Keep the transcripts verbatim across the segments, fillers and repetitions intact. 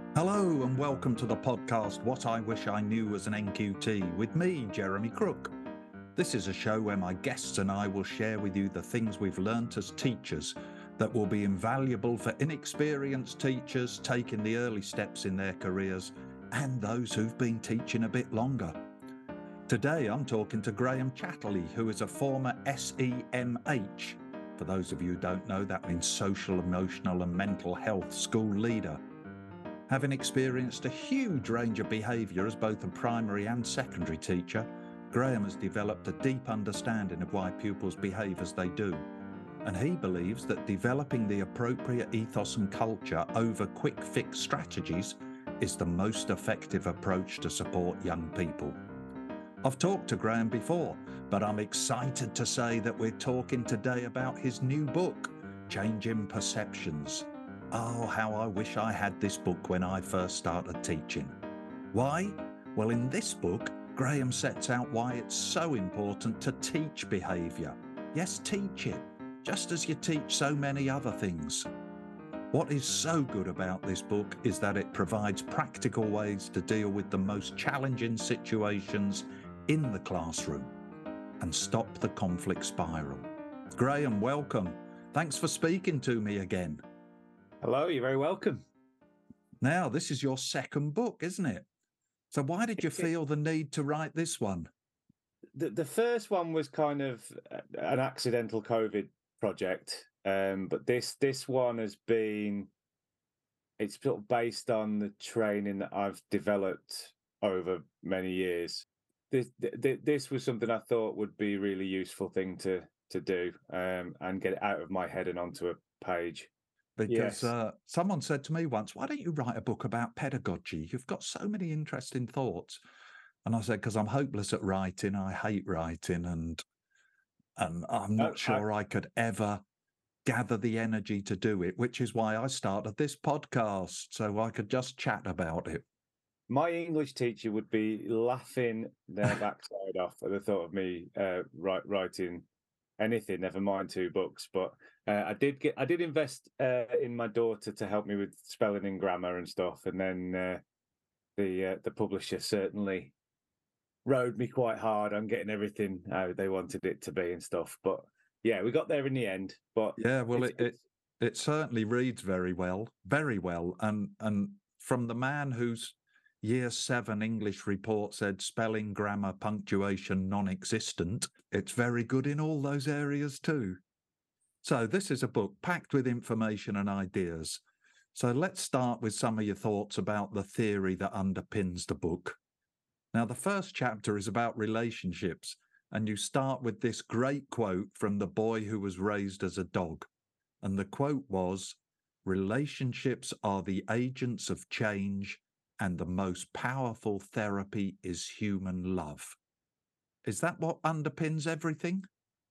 Hello and welcome to the podcast What I Wish I Knew as an N Q T with me, Jeremy Crook. This is a show where my guests and I will share with you the things we've learnt as teachers that will be invaluable for inexperienced teachers taking the early steps in their careers and those who've been teaching a bit longer. Today I'm talking to Graham Chatterley, who is a former S E M H. For those of you who don't know, that means social, emotional and mental health school leader. Having experienced a huge range of behaviour as both a primary and secondary teacher, Graham has developed a deep understanding of why pupils behave as they do. And he believes that developing the appropriate ethos and culture over quick fix strategies is the most effective approach to support young people. I've talked to Graham before, but I'm excited to say that we're talking today about his new book, Changing Perceptions. Oh, how I wish I had this book when I first started teaching. Why? Well, in this book, Graham sets out why it's so important to teach behaviour. Yes, teach it, just as you teach so many other things. What is so good about this book is that it provides practical ways to deal with the most challenging situations in the classroom and stop the conflict spiral. Graham, welcome. Thanks for speaking to me again. Hello, you're very welcome. Now, this is your second book, isn't it? So why did you feel the need to write this one? The, the first one was kind of an accidental COVID project, um, but this this one has been, it's sort of based on the training that I've developed over many years. This this was something I thought would be a really useful thing to to do um, and get it out of my head and onto a page. Because Yes. uh, someone said to me once, why don't you write a book about pedagogy? You've got so many interesting thoughts. And I said, because I'm hopeless at writing. I hate writing and and I'm not I, sure I, I could ever gather the energy to do it, which is why I started this podcast, so I could just chat about it. My English teacher would be laughing their backside off at the thought of me uh, write, writing anything, never mind two books. But uh, I did get, I did invest uh, in my daughter to help me with spelling and grammar and stuff, and then uh, the uh, the publisher certainly rode me quite hard on getting everything how they wanted it to be and stuff. But yeah, we got there in the end. But yeah, well, it's, it, it it certainly reads very well, very well, and and from the man whose Year seven English report said spelling, grammar, punctuation non-existent, it's very good in all those areas too. So this is a book packed with information and ideas. So let's start with some of your thoughts about the theory that underpins the book. Now, the first chapter is about relationships, and you start with this great quote from the boy who was raised as a dog. And the quote was, "Relationships are the agents of change, and the most powerful therapy is human love." Is that what underpins everything?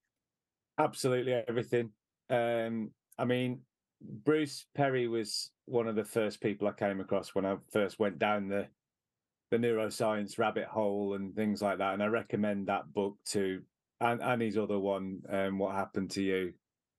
Absolutely everything. Um, I mean, Bruce Perry was one of the first people I came across when I first went down the the neuroscience rabbit hole and things like that. And I recommend that book to and, and his other one, um, What Happened to You.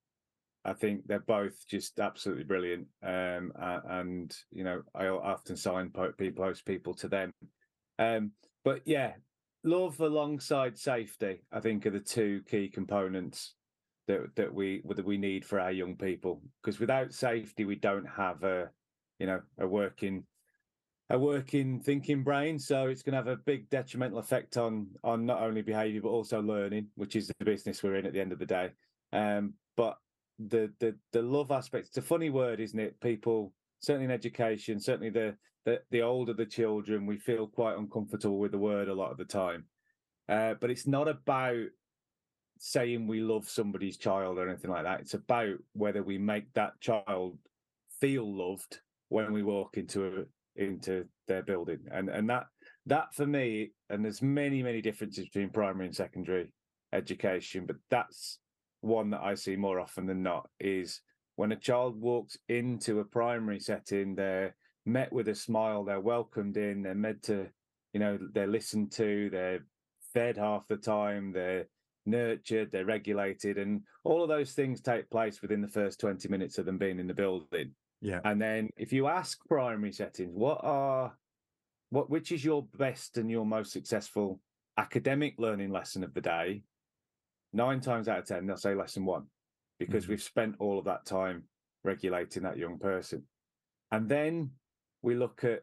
I think they're both just absolutely brilliant. Um, and, you know, I often sign people, post people to them. Um, but yeah, love alongside safety, I think, are the two key components that that we that we need for our young people. Because without safety, we don't have a, you know, a working a working thinking brain. So it's going to have a big detrimental effect on on not only behaviour but also learning, which is the business we're in at the end of the day. Um, but the the the love aspect, it's a funny word, isn't it? People, certainly in education, certainly the the, the older the children, we feel quite uncomfortable with the word a lot of the time. Uh, but it's not about saying we love somebody's child or anything like that. It's about whether we make that child feel loved when we walk into a, into their building. And and that that for me, and there's many, many differences between primary and secondary education, but that's one that I see more often than not, is when a child walks into a primary setting, they're met with a smile, they're welcomed in, they're meant to, you know, they're listened to, they're fed half the time, they're nurtured, they're regulated, and all of those things take place within the first twenty minutes of them being in the building. Yeah. And then if you ask primary settings, what are what which is your best and your most successful academic learning lesson of the day? Nine times out of ten, they'll say lesson one, because Mhm. we've spent all of that time regulating that young person. And then we look at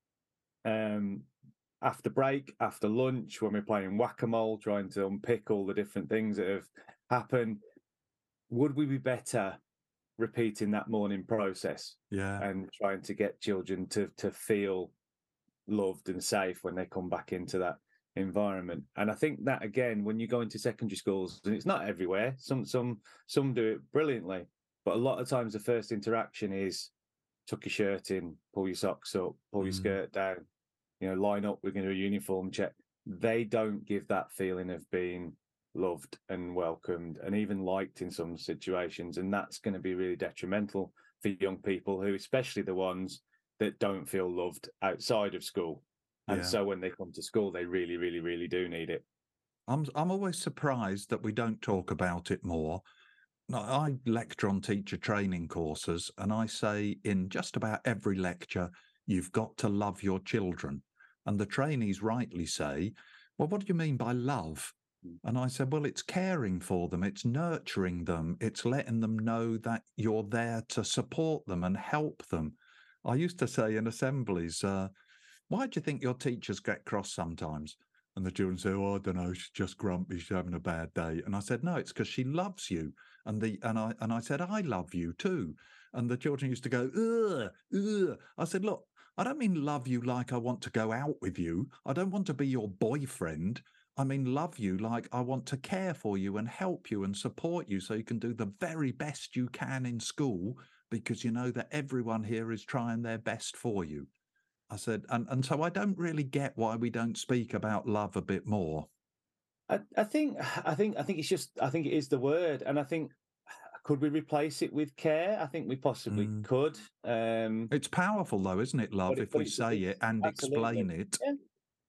um, after break, after lunch, when we're playing whack-a-mole, trying to unpick all the different things that have happened. Would we be better repeating that morning process Yeah. and trying to get children to to feel loved and safe when they come back into that environment? And I think that, again, when you go into secondary schools, and it's not everywhere, some some some do it brilliantly, but a lot of times the first interaction is tuck your shirt in, pull your socks up, pull your Mm. skirt down, you know, line up, we're going to do a uniform check. They don't give that feeling of being loved and welcomed and even liked in some situations. And that's going to be really detrimental for young people, who, especially the ones that don't feel loved outside of school. And Yeah. so when they come to school, they really, really, really do need it. I'm I'm always surprised that we don't talk about it more. No, I lecture on teacher training courses, and I say in just about every lecture, you've got to love your children. And the trainees rightly say, well, what do you mean by love? Mm. And I said, well, it's caring for them, it's nurturing them, it's letting them know that you're there to support them and help them. I used to say in assemblies, uh, why do you think your teachers get cross sometimes? And the children say, oh, I don't know, she's just grumpy, she's having a bad day. And I said, no, it's because she loves you. And the and I and I said, I love you too. And the children used to go, ugh, ugh. I said, look, I don't mean love you like I want to go out with you. I don't want to be your boyfriend. I mean love you like I want to care for you and help you and support you so you can do the very best you can in school, because you know that everyone here is trying their best for you. I said, and, and so I don't really get why we don't speak about love a bit more. I, I think I think I think it's just I think it is the word. And I think, could we replace it with care? I think we possibly Mm. could. Um It's powerful though, isn't it, but love, it, if but we it's, say it's it and absolutely, explain it? yeah.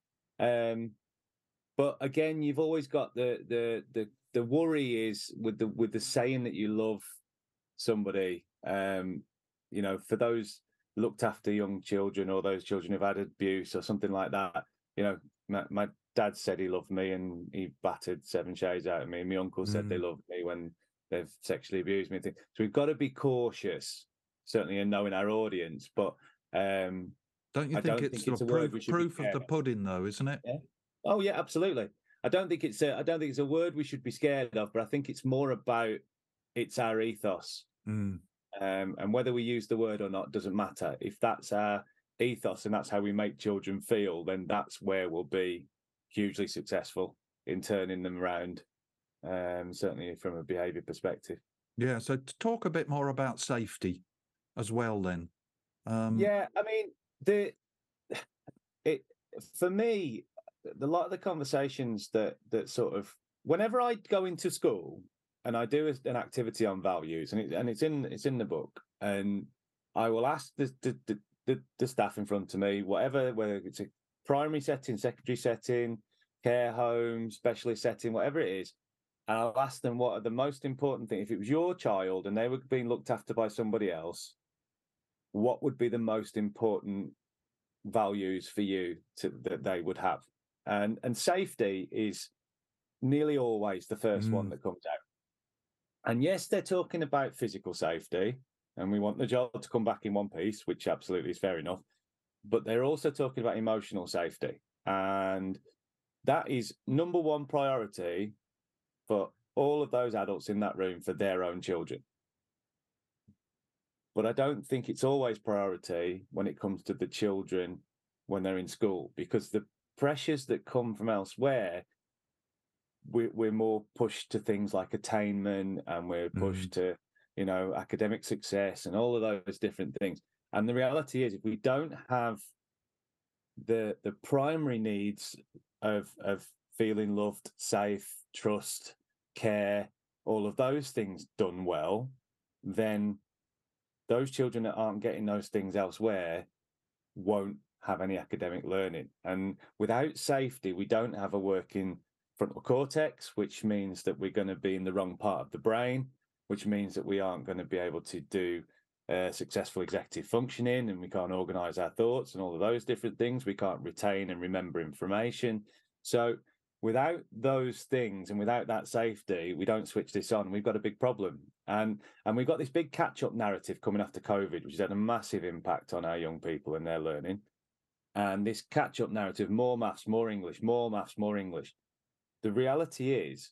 Um But again, you've always got the the the the worry is with the with the saying that you love somebody. Um, you know, for those looked after young children, or those children who've had abuse or something like that. You know, my, my dad said he loved me and he battered seven shades out of me. My uncle said they Mm. loved me when they've sexually abused me. So we've got to be cautious, certainly, in knowing our audience. But um, Don't you I think don't it's think the it's a word proof we should be proof of scared the of. pudding though, isn't it? Yeah. Oh yeah, absolutely. I don't think it's a I don't think it's a word we should be scared of, but I think it's more about it's our ethos. Mm. Um, and whether we use the word or not doesn't matter. If that's our ethos and that's how we make children feel, then that's where we'll be hugely successful in turning them around. Um, certainly from a behaviour perspective. Yeah, so to talk a bit more about safety as well then. Um, Yeah, I mean, the it for me, a lot of the conversations that that sort of, whenever I go into school and I do an activity on values, and it, and it's in it's in the book, and I will ask the the, the the the staff in front of me, whatever, whether it's a primary setting, secondary setting, care home, specialist setting, whatever it is, and I'll ask them what are the most important things. If it was your child and they were being looked after by somebody else, what would be the most important values for you to, that they would have? And and safety is nearly always the first one mm, that comes out. And yes, they're talking about physical safety, and we want the job to come back in one piece, which absolutely is fair enough. But they're also talking about emotional safety, and that is number one priority for all of those adults in that room for their own children. But I don't think it's always priority when it comes to the children when they're in school, because the pressures that come from elsewhere, we're, we're more pushed to things like attainment, and we're mm, pushed to, you know, academic success and all of those different things. And the reality is, if we don't have the the primary needs of of feeling loved, safe, trust, care, all of those things done well, then those children that aren't getting those things elsewhere won't have any academic learning. And without safety, we don't have a working frontal cortex, which means that we're going to be in the wrong part of the brain, which means that we aren't going to be able to do uh, successful executive functioning, and we can't organize our thoughts and all of those different things. We can't retain and remember information. So without those things and without that safety, we don't switch this on. We've got a big problem. And and we've got this big catch-up narrative coming after COVID, which has had a massive impact on our young people and their learning. And this catch-up narrative, more maths, more English, more maths, more English. The reality is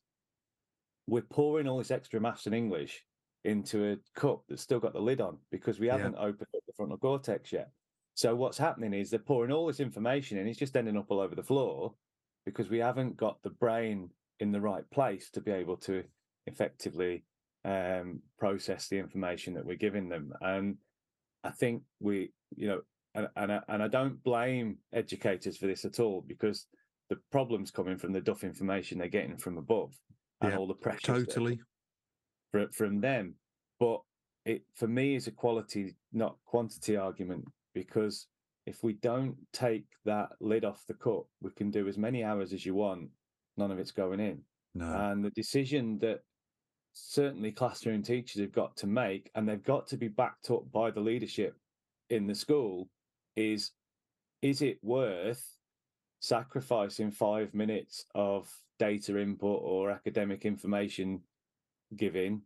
we're pouring all this extra maths and English into a cup that's still got the lid on because we haven't yeah. opened up the frontal cortex yet. So what's happening is they're pouring all this information in. It's just ending up all over the floor because we haven't got the brain in the right place to be able to effectively um, process the information that we're giving them. And I think we, you know, and, and, I, and I don't blame educators for this at all, because the problem's coming from the duff information they're getting from above and yeah, all the pressure totally from, from them. But it, for me, is a quality, not quantity argument, because if we don't take that lid off the cup, we can do as many hours as you want. None of it's going in. No. And the decision that certainly classroom teachers have got to make, and they've got to be backed up by the leadership in the school, is, is it worth sacrificing five minutes of data input or academic information giving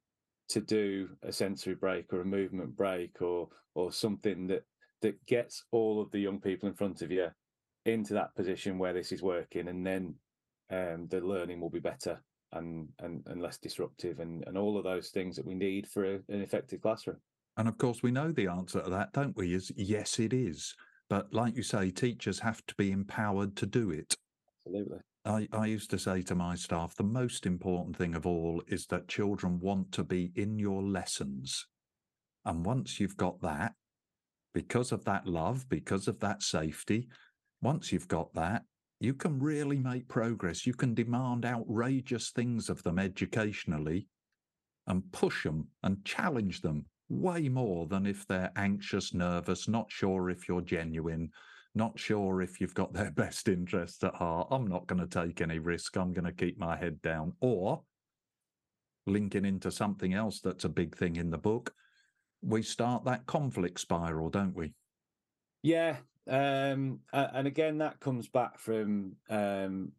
to do a sensory break or a movement break or or something that that gets all of the young people in front of you into that position where this is working, and then um, the learning will be better and and, and less disruptive, and, and all of those things that we need for a, an effective classroom. And of course, we know the answer to that, don't we? Is yes, it is. But like you say, teachers have to be empowered to do it. Absolutely. I, I used to say to my staff, the most important thing of all is that children want to be in your lessons. And once you've got that, because of that love, because of that safety, once you've got that, you can really make progress. You can demand outrageous things of them educationally and push them and challenge them way more than if they're anxious, nervous, not sure if you're genuine, not sure if you've got their best interests at heart. I'm not going to take any risk. I'm going to keep my head down. Or linking into something else that's a big thing in the book, we start that conflict spiral, don't we? Yeah. Um, and again, that comes back from um,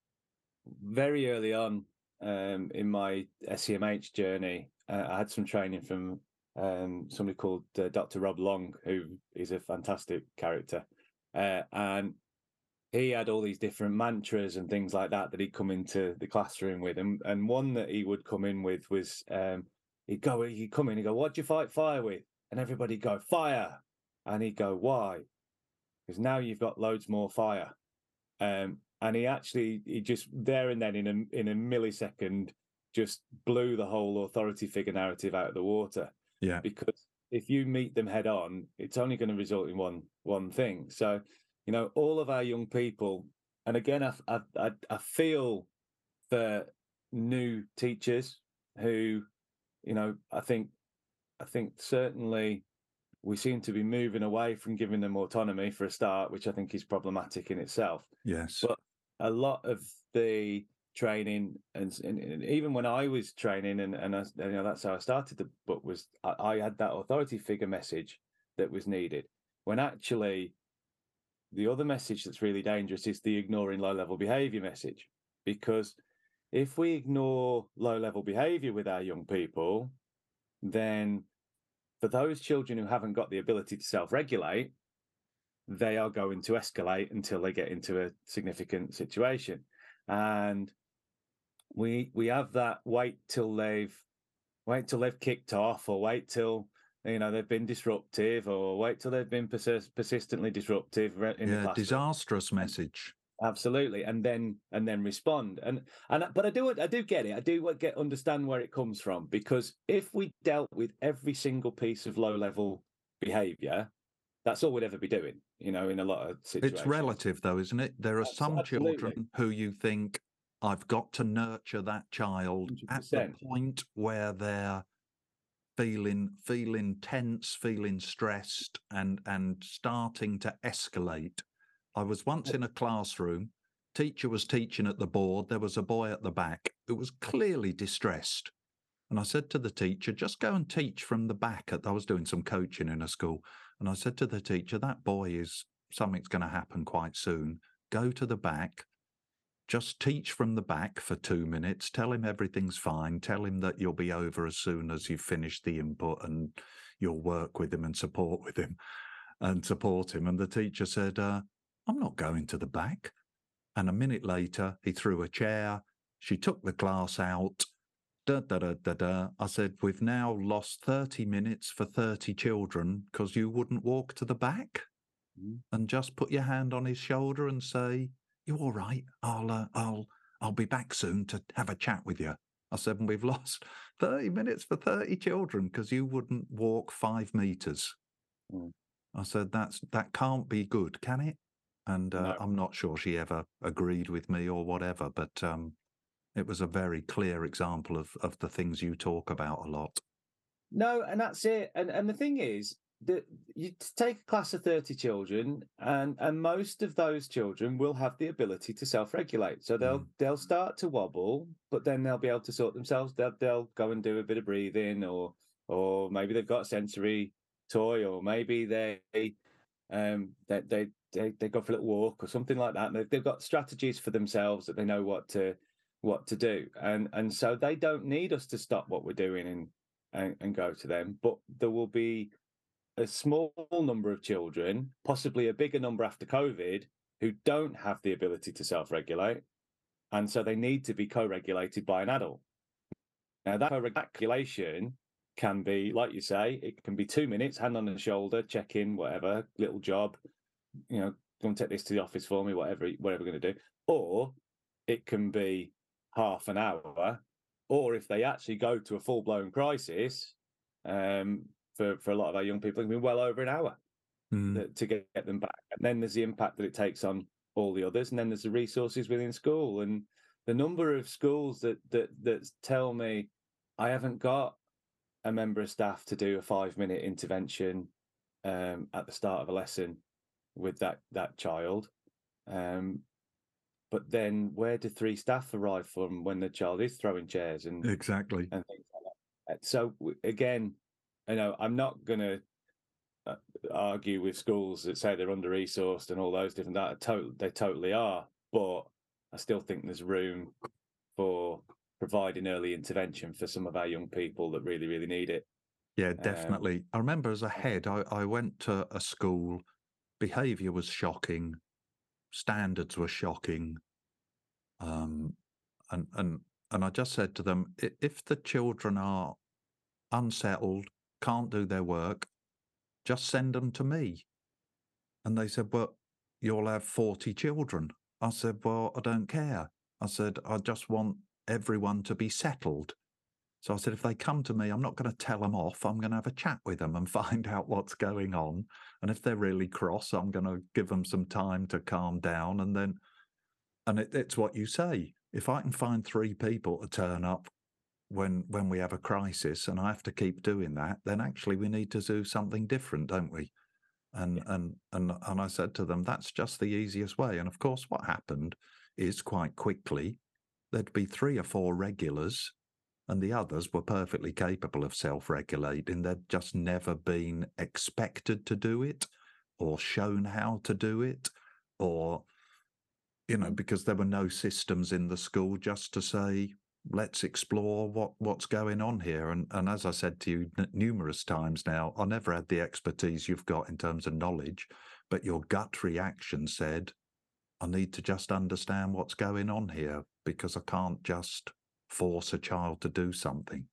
very early on um, in my S E M H journey. Uh, I had some training from um, somebody called uh, Doctor Rob Long, who is a fantastic character. Uh, and he had all these different mantras and things like that that he'd come into the classroom with. And, and one that he would come in with was, um, he'd go, he'd come in, he'd go, "What do you fight fire with?" And everybody'd go, "Fire." And he'd go, "Why?" Because now you've got loads more fire. Um, and he actually, he just there and then in a, in a millisecond, just blew the whole authority figure narrative out of the water. Yeah. Because if you meet them head on, it's only going to result in one one thing. So, you know, all of our young people, and again, I I I, I feel for new teachers who, you know, I think I think certainly we seem to be moving away from giving them autonomy for a start, which I think is problematic in itself. Yes. But a lot of the training, and, and, and even when I was training, and, and I, you know, that's how I started the book, was I, I had that authority figure message that was needed, when actually the other message that's really dangerous is the ignoring low-level behavior message. Because if we ignore low-level behavior with our young people, then for those children who haven't got the ability to self-regulate, they are going to escalate until they get into a significant situation. And we we have that wait till they've wait till they've kicked off, or wait till, you know, they've been disruptive, or wait till they've been persist- persistently disruptive in yeah, the classroom. Disastrous message. Absolutely, and then and then respond. And and but I do I do get it. I do get understand where it comes from, because if we dealt with every single piece of low level behaviour, that's all we'd ever be doing. You know, in a lot of situations. It's relative, though, isn't it? There are some Absolutely. children who you think, I've got to nurture that child one hundred percent at the point where they're feeling feeling tense, feeling stressed, and and starting to escalate. I was once in a classroom, teacher was teaching at the board, there was a boy at the back who was clearly distressed. And I said to the teacher, just go and teach from the back. I was doing some coaching in a school. And I said to the teacher, that boy is, something's going to happen quite soon. Go to the back, just teach from the back for two minutes. Tell him everything's fine. Tell him that you'll be over as soon as you've finished the input, and you'll work with him and support with him and support him. And the teacher said, uh, I'm not going to the back. And a minute later, he threw a chair. She took the class out. Da, da, da, da, da. I said, we've now lost thirty minutes for thirty children because you wouldn't walk to the back Mm. and just put your hand on his shoulder and say, you're all right. I'll, uh, I'll, I'll be back soon to have a chat with you. I said, and we've lost thirty minutes for thirty children because you wouldn't walk five meters. Mm. I said, that's, that can't be good, can it? And uh, No. I'm not sure she ever agreed with me or whatever, but um, it was a very clear example of, of the things you talk about a lot. No, and that's it. And and the thing is that you take a class of thirty children, and and most of those children will have the ability to self-regulate. So they'll Mm. they'll start to wobble, but then they'll be able to sort themselves. They'll they'll go and do a bit of breathing, or or maybe they've got a sensory toy, or maybe they um they they they, they go for a little walk or something like that. And they've, they've got strategies for themselves that they know what to what to do, and and so they don't need us to stop what we're doing and and, and go to them. But there will be a small number of children, possibly a bigger number after COVID, who don't have the ability to self-regulate, and so they need to be co-regulated by an adult. Now, that co-regulation can be, like you say, it can be two minutes, hand on the shoulder, check in, whatever, little job, you know, go and take this to the office for me, whatever, whatever we're going to do. Or it can be half an hour, or if they actually go to a full-blown crisis, um, for, for a lot of our young people, it can be well over an hour Mm. that, to get, get them back. And then there's the impact that it takes on all the others, and then there's the resources within school. And the number of schools that that that tell me, I haven't got a member of staff to do a five-minute intervention um, at the start of a lesson with that that child. Um, but then where do three staff arrive from when the child is throwing chairs and Exactly. and things like that? So again, you know, I'm not going to uh, argue with schools that say they're under resourced and all those different that. To- they totally are, but I still think there's room for providing early intervention for some of our young people that really, really need it. Yeah, Um, definitely. I remember as a head, I, I went to a school, behaviour was shocking, standards were shocking. Um, and, and, and I just said to them, "I- if the children are unsettled, can't do their work, just send them to me." And they said, well, you'll have forty children. I said, well, I don't care. I said, I just want everyone to be settled. So I said, if they come to me, I'm not going to tell them off. I'm going to have a chat with them and find out what's going on. And if they're really cross, I'm going to give them some time to calm down. And then, and it, it's what you say. If I can find three people to turn up when when we have a crisis, and I have to keep doing that, then actually we need to do something different, don't we? And and and and I said to them, that's just the easiest way. And of course, what happened is quite quickly there'd be three or four regulars, and the others were perfectly capable of self-regulating. They'd just never been expected to do it or shown how to do it, or, you know, because there were no systems in the school just to say, let's explore what what's going on here. And and as I said to you n- numerous times now, I never had the expertise you've got in terms of knowledge, but your gut reaction said, I need to just understand what's going on here, because I can't just force a child to do something.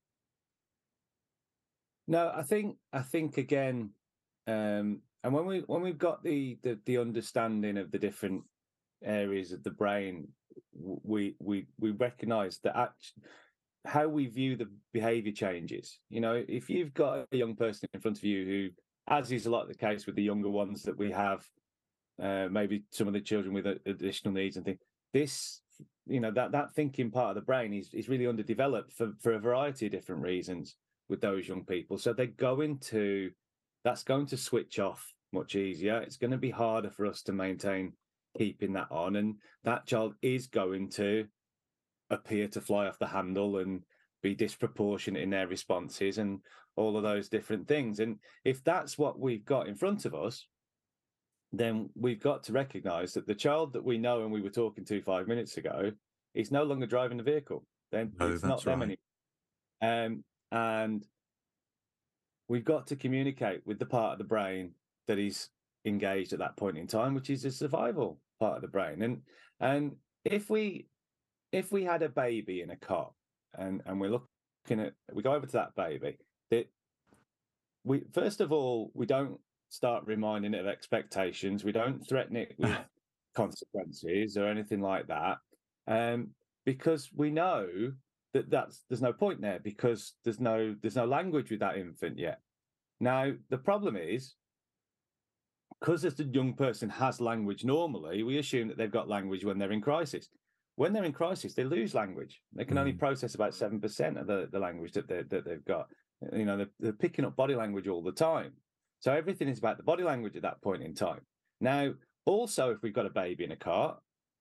no, I think I think again, um, and when we when we've got the, the the understanding of the different areas of the brain, w- we we we recognise that act- how we view the behaviour changes. You know, if you've got a young person in front of you who, as is a lot of the case with the younger ones that we have, uh, maybe some of the children with uh, additional needs and things, this, you know, that that thinking part of the brain is is really underdeveloped for for a variety of different reasons with those young people. So they're going to, that's going to switch off much easier. It's going to be harder for us to maintain keeping that on, and that child is going to appear to fly off the handle and be disproportionate in their responses and all of those different things. And if that's what we've got in front of us, then we've got to recognize that the child that we know and we were talking to five minutes ago is no longer driving the vehicle. Then No, it's not that's them right. anymore. Um, and we've got to communicate with the part of the brain that is engaged at that point in time, which is the survival part of the brain. And and if we if we had a baby in a cot and and we're looking at we go over to that baby, that we first of all we don't start reminding it of expectations. We don't threaten it with consequences or anything like that, um, because we know that that's there's no point there because there's no there's no language with that infant yet. Now the problem is because as the young person has language normally, we assume that they've got language when they're in crisis. When they're in crisis, they lose language. They can mm. only process about seven percent of the, the language that, that they've got. You know, they're, they're picking up body language all the time. So everything is about the body language at that point in time. Now, also, if we've got a baby in a cart,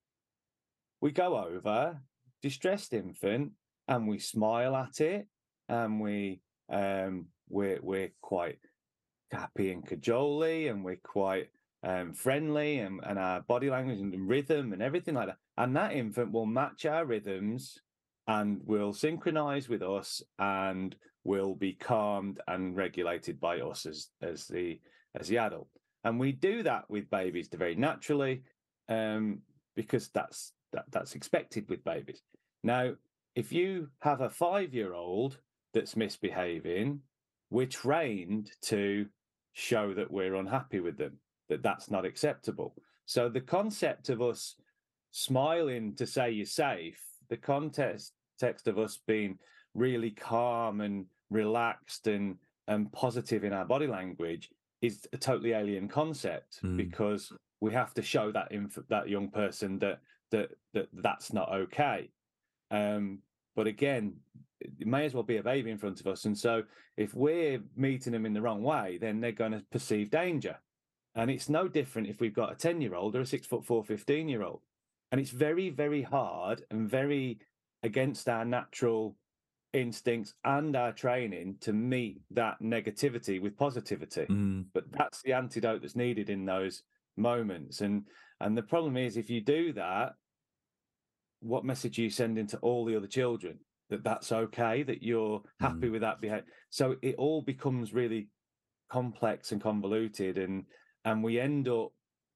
we go over, distressed infant, and we smile at it, and we um, we're we're quite happy and cajoly, and we're quite um, friendly, and, and our body language and rhythm and everything like that. And that infant will match our rhythms and will synchronize with us and will be calmed and regulated by us as as the as the adult. And we do that with babies very naturally, um, because that's that, that's expected with babies. Now, if you have a five-year-old that's misbehaving, we're trained to show that we're unhappy with them, that that's not acceptable. So the concept of us smiling to say you're safe, the context text of us being really calm and relaxed and and positive in our body language is a totally alien concept mm. because we have to show that inf- that young person that that that that's not okay. Um, but again, it may as well be a baby in front of us, and so if we're meeting them in the wrong way, then they're going to perceive danger. And it's no different if we've got a ten-year-old or a six foot four fifteen-year-old. And it's very, very hard and very against our natural instincts and our training to meet that negativity with positivity. Mm. But that's the antidote that's needed in those moments. And and the problem is, if you do that, what message are you sending to all the other children? That that's okay, that you're happy mm. with that behavior. So it all becomes really complex and convoluted, and and we end up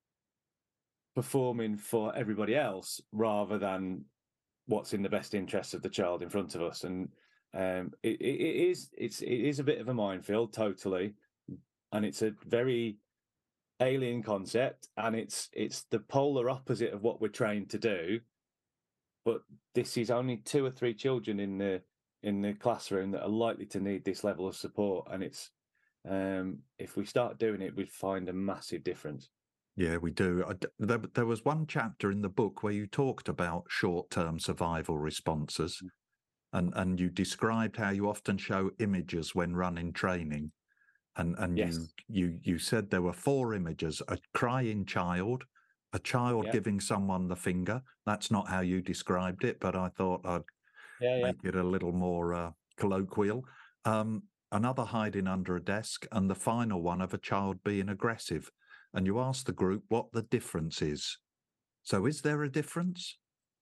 performing for everybody else rather than what's in the best interest of the child in front of us. And um, it, it, it is it's it is a bit of a minefield, totally, and it's a very alien concept, and it's it's the polar opposite of what we're trained to do. But this is only two or three children in the in the classroom that are likely to need this level of support, and it's um, if we start doing it, we'd find a massive difference. Yeah, we do. I, there, there was one chapter in the book where you talked about short-term survival responses, mm. and and you described how you often show images when running training, and and yes. you you you said there were four images: a crying child, a child yep. giving someone the finger. That's not how you described it, but I thought I'd yeah, make yeah. it a little more uh, colloquial. Um, another hiding under a desk, and the final one of a child being aggressive. And you asked the group what the difference is. So is there a difference?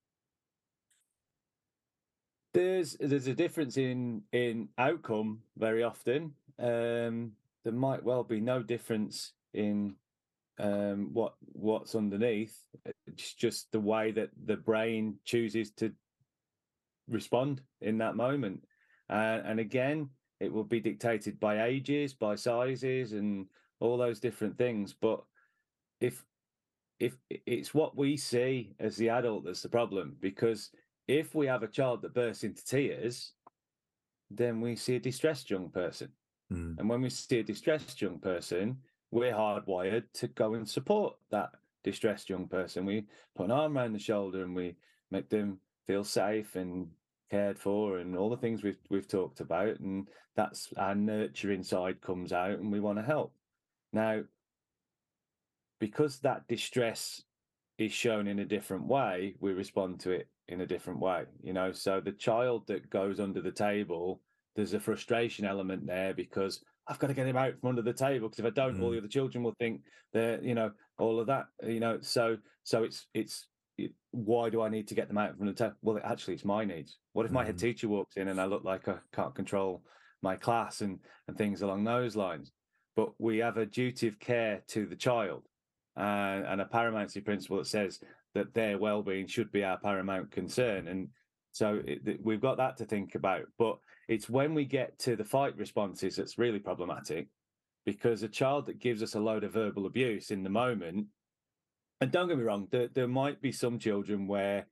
There's there's a difference in in outcome very often. Um, there might well be no difference in um, what what's underneath. It's just the way that the brain chooses to respond in that moment. Uh, and again, it will be dictated by ages, by sizes, and all those different things. But if if it's what we see as the adult that's the problem, because if we have a child that bursts into tears, then we see a distressed young person. Mm. And when we see a distressed young person, we're hardwired to go and support that distressed young person. We put an arm around the shoulder and we make them feel safe and cared for and all the things we've we've talked about. And that's our nurturing side comes out and we want to help. Now, because that distress is shown in a different way, we respond to it in a different way, you know. So the child that goes under the table, there's a frustration element there because I've got to get him out from under the table because if I don't, all Mm. the other children will think they're, you know, all of that, you know. So so it's it's it, why do I need to get them out from the table? Well, actually, it's my needs. What if my head Mm. teacher walks in and I look like I can't control my class and and things along those lines? But we have a duty of care to the child, and, and a paramountcy principle that says that their well-being should be our paramount concern. And so it, we've got that to think about. But it's when we get to the fight responses that's really problematic, because a child that gives us a load of verbal abuse in the moment, and don't get me wrong, there, there might be some children where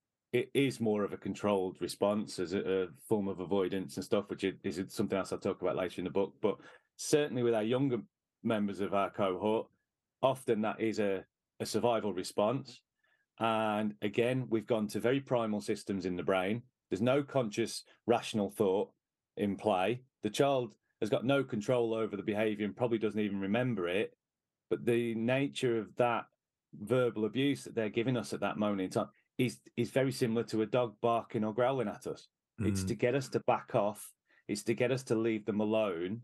it is more of a controlled response as a, a form of avoidance and stuff, which is something else I'll talk about later in the book. But certainly with our younger members of our cohort, often that is a, a survival response. And again, we've gone to very primal systems in the brain. There's no conscious, rational thought in play. The child has got no control over the behavior and probably doesn't even remember it. But the nature of that verbal abuse that they're giving us at that moment in time is is very similar to a dog barking or growling at us. Mm. It's to get us to back off. It's to get us to leave them alone.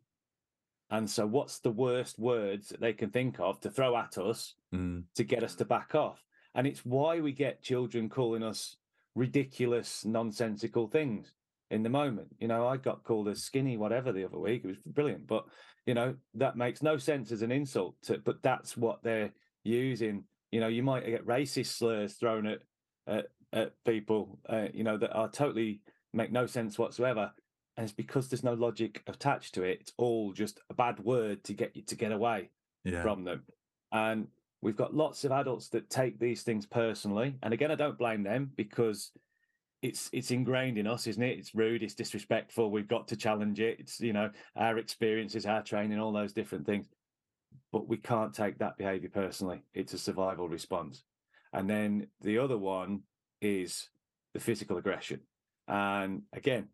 And so what's the worst words that they can think of to throw at us mm. to get us to back off? And it's why we get children calling us ridiculous, nonsensical things in the moment. You know, I got called a skinny whatever the other week. It was brilliant. But, you know, that makes no sense as an insult. To, but that's what they're using. You know, you might get racist slurs thrown at at, at people, uh, you know, that are totally make no sense whatsoever. And it's because there's no logic attached to it. It's all just a bad word to get you to get away yeah. from them. And we've got lots of adults that take these things personally. And again, I don't blame them because it's it's ingrained in us, isn't it? It's rude, it's disrespectful. We've got to challenge it. It's, you know, our experiences, our training, all those different things. But we can't take that behavior personally. It's a survival response. And then the other one is the physical aggression. And again,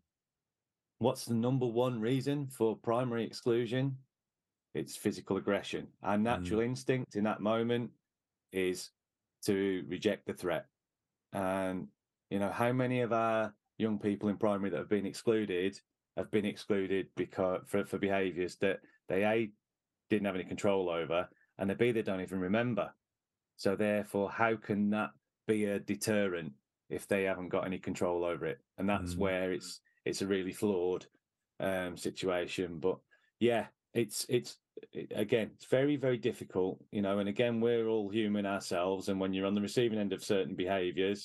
what's the number one reason for primary exclusion? It's physical aggression. Our natural mm. instinct in that moment is to reject the threat. And, you know, how many of our young people in primary that have been excluded have been excluded because for, for behaviours that they A, didn't have any control over, and they B, they don't even remember. So therefore, how can that be a deterrent if they haven't got any control over it? And that's mm. where it's it's a really flawed um, situation. But yeah, it's it's it, again, it's very very difficult, you know. And again, we're all human ourselves, and when you're on the receiving end of certain behaviours,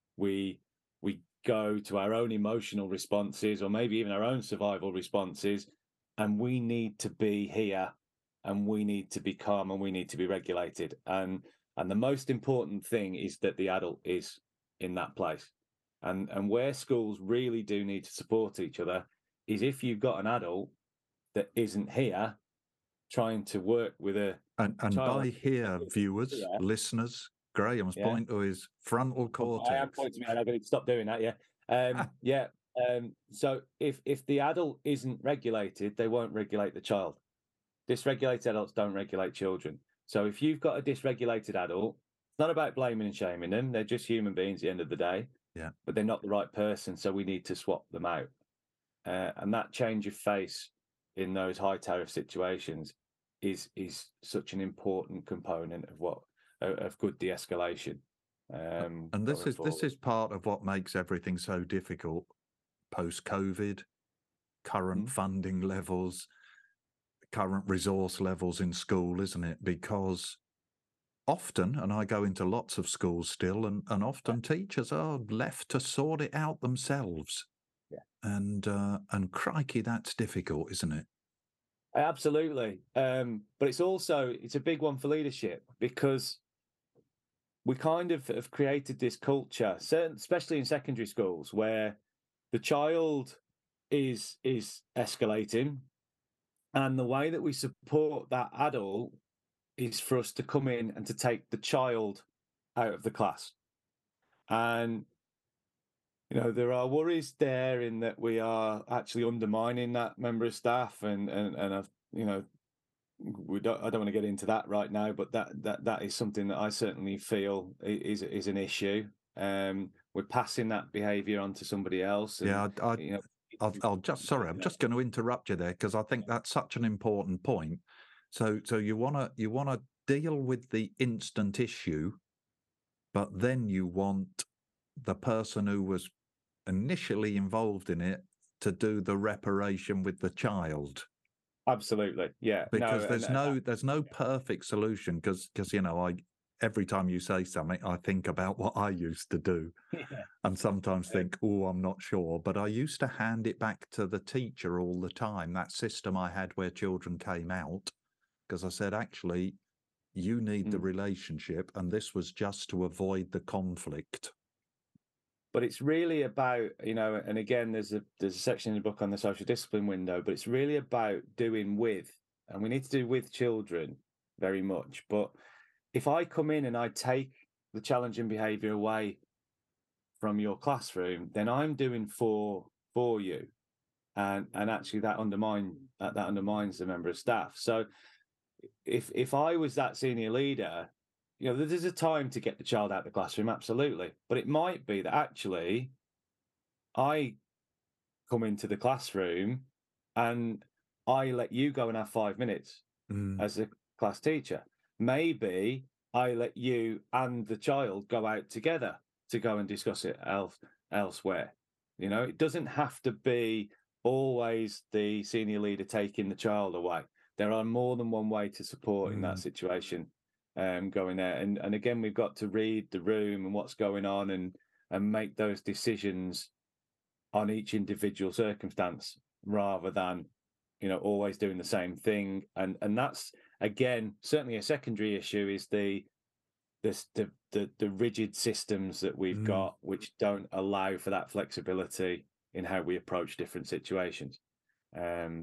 we we go to our own emotional responses, or maybe even our own survival responses, and we need to be here, and we need to be calm, and we need to be regulated. And and the most important thing is that the adult is in that place. And and where schools really do need to support each other is if you've got an adult that isn't here trying to work with a and, and child. by here, viewers, yeah. listeners, Graham's yeah. point to his frontal cortex. I am pointing to me, I'm going to stop doing that. Yeah, um, yeah. Um, so if if the adult isn't regulated, they won't regulate the child. Dysregulated adults don't regulate children. So if you've got a dysregulated adult, it's not about blaming and shaming them. They're just human beings at the end of the day. Yeah. But they're not the right person, so we need to swap them out. Uh, and that change of face in those high tariff situations is is such an important component of what of good de-escalation. Um, and this is forward. this is part of what makes everything so difficult post-COVID, current mm-hmm. funding levels, current resource levels in school, isn't it? Because often, and I go into lots of schools still, and, and often teachers are left to sort it out themselves. Yeah. And uh, and crikey, that's difficult, isn't it? Absolutely. Um, but it's also, it's a big one for leadership because we kind of have created this culture, certain, especially in secondary schools, where the child is is escalating. And the way that we support that adult is for us to come in and to take the child out of the class. And, you know, there are worries there in that we are actually undermining that member of staff. And, and, and I've, you know, we don't, I don't want to get into that right now, but that, that, that is something that I certainly feel is, is an issue. Um, we're passing that behaviour on to somebody else. And, yeah, I, I, you know, I'll, I'll just sorry, I'm just going to interrupt you there because I think that's such an important point. So, so you want to you want to deal with the instant issue, but then you want the person who was initially involved in it to do the reparation with the child. Absolutely, yeah. Because No, there's and, no there's no perfect solution. Because because you know I every time you say something, I think about what I used to do. yeah. And sometimes think, oh, I'm not sure. But I used to hand it back to the teacher all the time, that system I had where children came out, because I said, actually, you need mm. the relationship. And this was just to avoid the conflict. But it's really about, you know, and again, there's a there's a section in the book on the social discipline window, but it's really about doing with, and we need to do with children very much. But if I come in and I take the challenging behaviour away from your classroom, then I'm doing for for you, and and actually that undermine that, that undermines the member of staff. So if if I was that senior leader, you know, there's a time to get the child out of the classroom, absolutely, but it might be that actually I come into the classroom and I let you go and have five minutes mm. as a class teacher. Maybe I let you and the child go out together to go and discuss it else, elsewhere. You know, it doesn't have to be always the senior leader taking the child away. There are more than one way to support mm. in that situation um, going there. And, and again, we've got to read the room and what's going on and, and make those decisions on each individual circumstance rather than, you know, always doing the same thing. And and that's, again, certainly a secondary issue is the this the the, the rigid systems that we've mm. got, which don't allow for that flexibility in how we approach different situations. Um,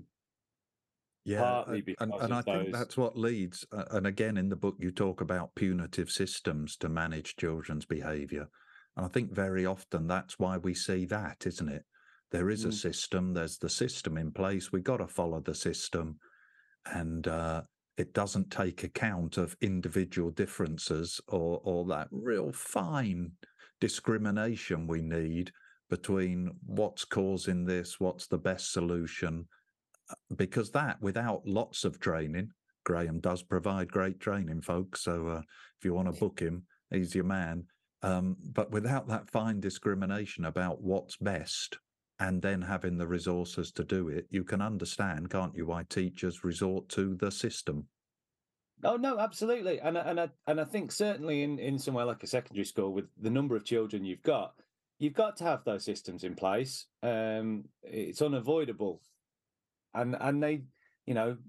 yeah, partly because and, and I those... think that's what leads. Uh, and again, in the book, you talk about punitive systems to manage children's behaviour. And I think very often that's why we see that, isn't it? There is mm. a system, there's the system in place, we've got to follow the system. And uh, it doesn't take account of individual differences or, or that real fine discrimination we need between what's causing this, what's the best solution. Because that, without lots of training, Graham does provide great training, folks. So uh, if you want to book him, he's your man. Um, but without that fine discrimination about what's best and then having the resources to do it, you can understand, can't you, why teachers resort to the system. Oh, no, absolutely. And, and, I, and I think certainly in, in somewhere like a secondary school with the number of children you've got, you've got to have those systems in place. Um, it's unavoidable. And and they, you know,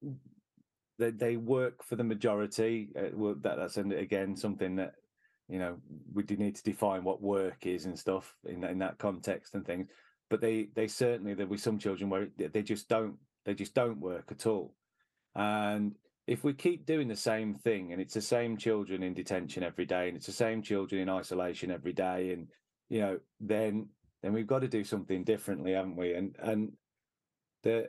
they, they work for the majority. Uh, well, that, that's, again, something that, you know, we do need to define what work is and stuff in in that context and things. But they they certainly, there'll be some children where they just don't they just don't work at all. And if we keep doing the same thing, and it's the same children in detention every day, and it's the same children in isolation every day, and you know, then then we've got to do something differently, haven't we? And and the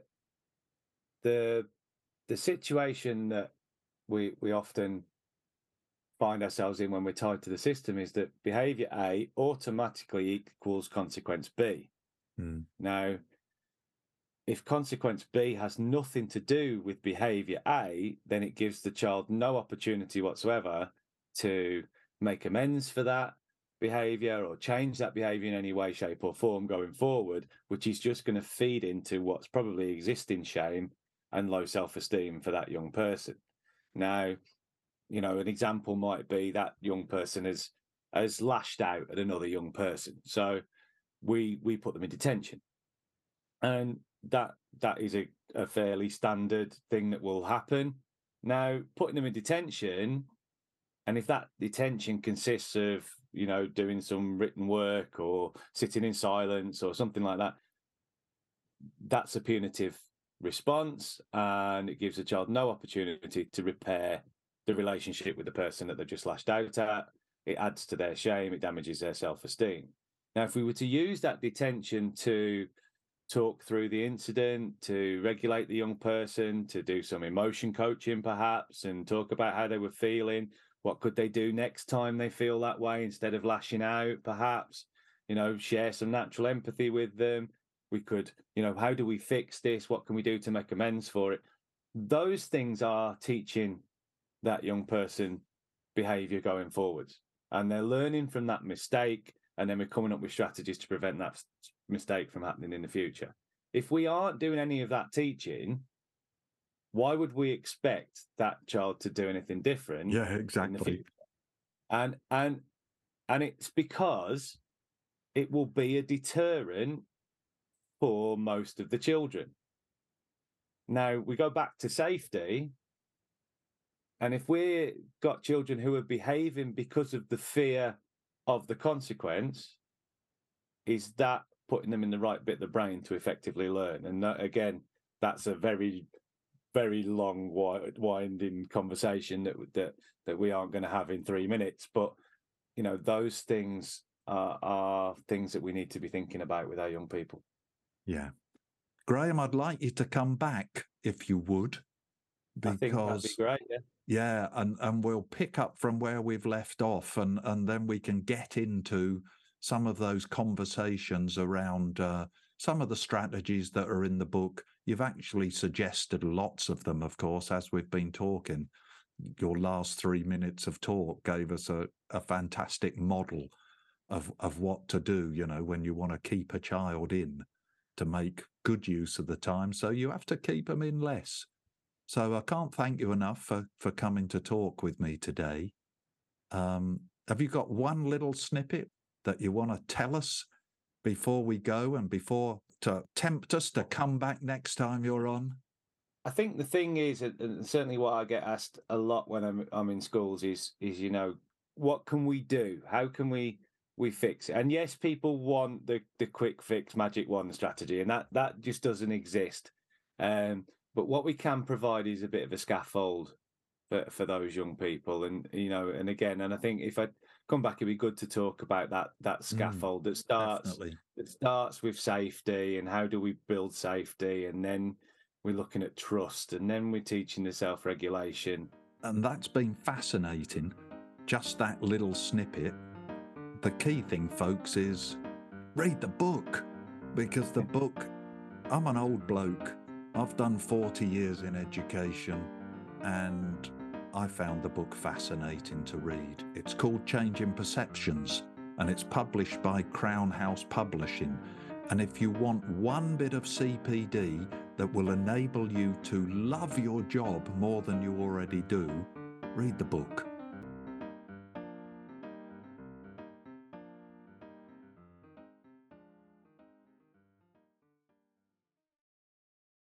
the the situation that we we often find ourselves in when we're tied to the system is that behaviour A automatically equals consequence B. Mm. Now, if consequence B has nothing to do with behaviour A, then it gives the child no opportunity whatsoever to make amends for that behaviour or change that behaviour in any way, shape or form going forward, which is just going to feed into what's probably existing shame and low self-esteem for that young person. Now, you know, an example might be that young person has has lashed out at another young person. So we we put them in detention. And that that is a, a fairly standard thing that will happen. Now, putting them in detention, and if that detention consists of, you know, doing some written work or sitting in silence or something like that, that's a punitive response, and it gives the child no opportunity to repair the relationship with the person that they've just lashed out at. It adds to their shame, it damages their self-esteem. Now, if we were to use that detention to talk through the incident, to regulate the young person, to do some emotion coaching perhaps, and talk about how they were feeling, what could they do next time they feel that way instead of lashing out perhaps, you know, share some natural empathy with them. We could, you know, how do we fix this? What can we do to make amends for it? Those things are teaching that young person behavior going forwards. And they're learning from that mistake. And then we're coming up with strategies to prevent that mistake from happening in the future. If we aren't doing any of that teaching, why would we expect that child to do anything different? Yeah, exactly. And and and it's because it will be a deterrent for most of the children. Now we go back to safety, and if we've got children who are behaving because of the fear of the consequence, is that putting them in the right bit of the brain to effectively learn? And that, again, that's a very, very long, winding conversation that that that we aren't going to have in three minutes. But you know, those things are, are things that we need to be thinking about with our young people. Yeah, Graham, I'd like you to come back if you would, because I think that'd be great. Yeah. Yeah, and, and we'll pick up from where we've left off, and, and then we can get into some of those conversations around uh, some of the strategies that are in the book. You've actually suggested lots of them, of course, as we've been talking. Your last three minutes of talk gave us a, a fantastic model of, of what to do, you know, when you want to keep a child in to make good use of the time. So you have to keep them in less. So I can't thank you enough for, for coming to talk with me today. Um, have you got one little snippet that you want to tell us before we go, and before to tempt us to come back next time you're on? I think the thing is, and certainly what I get asked a lot when I'm, I'm in schools is, is, you know, what can we do? How can we we fix it? And yes, people want the, the quick fix, magic wand strategy, and that, that just doesn't exist. Um, But what we can provide is a bit of a scaffold for, for those young people. And, you know, and again, and I think if I come back, it'd be good to talk about that that scaffold mm, that starts definitely. that starts with safety, and how do we build safety, and then we're looking at trust, and then we're teaching the self-regulation. And that's been fascinating, just that little snippet. The key thing, folks, is read the book, because the book, I'm an old bloke. I've done forty years in education, and I found the book fascinating to read. It's called Changing Perceptions, and it's published by Crown House Publishing. And if you want one bit of C P D that will enable you to love your job more than you already do, read the book.